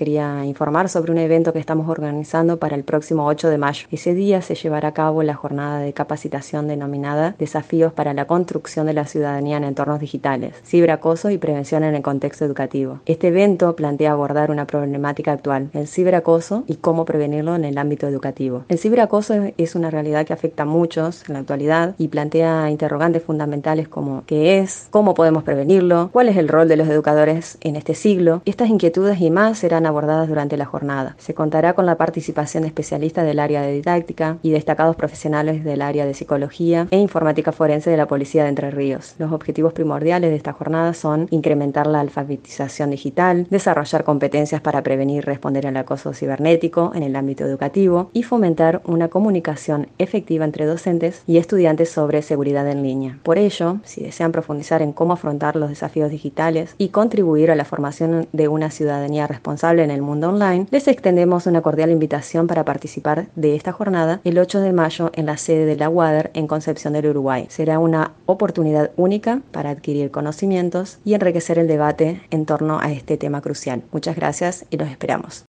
quería informar sobre un evento que estamos organizando para el próximo 8 de mayo. Ese día se llevará a cabo la jornada de capacitación denominada Desafíos para la construcción de la ciudadanía en entornos digitales, ciberacoso y prevención en el contexto educativo. Este evento plantea abordar una problemática actual, el ciberacoso y cómo prevenirlo en el ámbito educativo. El ciberacoso es una realidad que afecta a muchos en la actualidad y plantea interrogantes fundamentales como ¿qué es? ¿Cómo podemos prevenirlo? ¿Cuál es el rol de los educadores en este siglo? Estas inquietudes y más serán abordadas durante la jornada. Se contará con la participación de especialistas del área de didáctica y destacados profesionales del área de psicología e informática forense de la Policía de Entre Ríos. Los objetivos primordiales de esta jornada son incrementar la alfabetización digital, desarrollar competencias para prevenir y responder al acoso cibernético en el ámbito educativo y fomentar una comunicación efectiva entre docentes y estudiantes sobre seguridad en línea. Por ello, si desean profundizar en cómo afrontar los desafíos digitales y contribuir a la formación de una ciudadanía responsable en el mundo online, les extendemos una cordial invitación para participar de esta jornada el 8 de mayo en la sede de la UADER en Concepción del Uruguay. Será una oportunidad única para adquirir conocimientos y enriquecer el debate en torno a este tema crucial. Muchas gracias y los esperamos.